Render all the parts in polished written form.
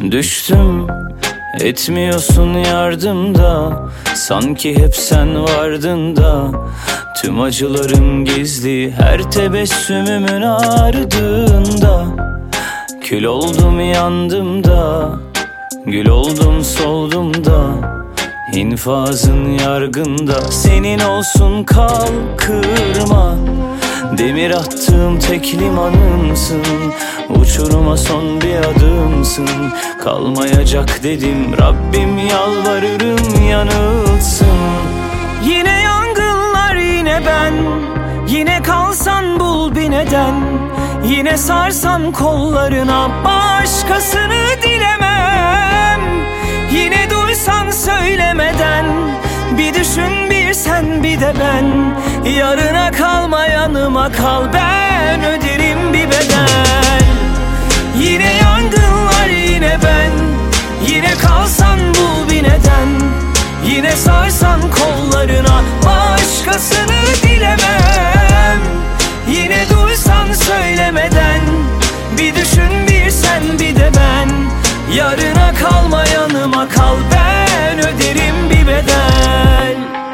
Düştüm, etmiyorsun yardımda. Sanki hep sen vardın da. Tüm acılarım gizli, her tebessümümün ardında. Kül oldum yandım da, gül oldum soldum da. İnfazın yargında, senin olsun kal kırma. Demir attığım tek limanımsın, uçuruma son bir adımsın. Kalmayacak dedim, Rabbim yalvarırım yanılsın. Yine yangınlar yine ben, yine kalsan bul bir neden. Yine sarsan kollarına, başkasını dilemem. Yine duysan söylemeden, bir düşün bir sen bir de ben. Yarına kalma yanıma kal, ben öderim bir bedel. Yine yangınlar yine ben, yine kalsan bul bir neden. Yine sarsan kollarına, başkasını dilemem. Yine duysan söylemeden, bir düşün bir sen bir de ben. Yarına kalma yanıma kal, ben öderim bir bedel.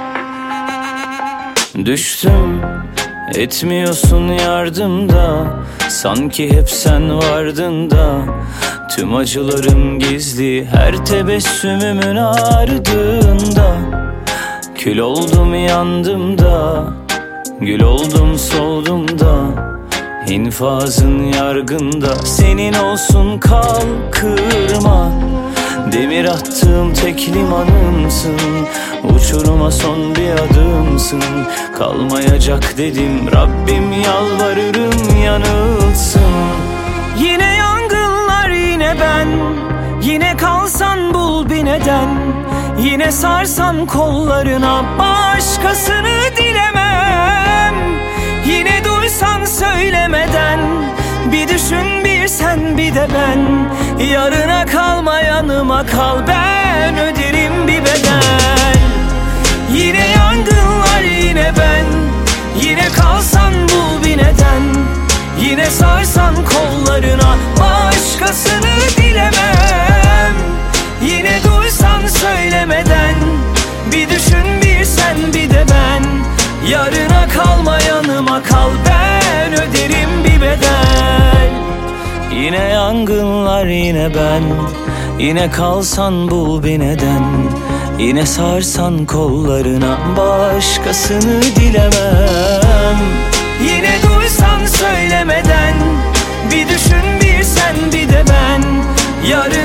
Düştüm, etmiyorsun yardımda. Sanki hep sen vardın da. Tüm acılarım gizli, her tebessümümün ardında. Kül oldum yandım da, gül oldum soldum da. İnfazın yargında, senin olsun kal kırma. Demir attığım tek limanımsın, uçuruma son bir adımsın. Kalmayacak dedim, Rabbim yalvarırım yanılsın. Yine yangınlar yine ben, yine kalsan bul bir neden. Yine sarsan kollarına, başkasını dilemem. Yine duysan söylemeden, bir düşün bir sen bir de ben. Yarına kalma yanıma kal, ben öderim bir bedel. Yine yangınlar yine ben, yine kalsan bul bir neden. Yine sarsan kollarına, başkasını dilemem. Yine duysan söylemeden, bir düşün bir sen bir de ben. Yarına kalma yanıma kal, ben öderim bir bedel. Yine yangınlar yine ben, yine kalsan bul bir neden. Yine sarsan kollarına, başkasını dilemem. Yine duysan söylemeden, bir düşün bir sen bir de ben. Yarın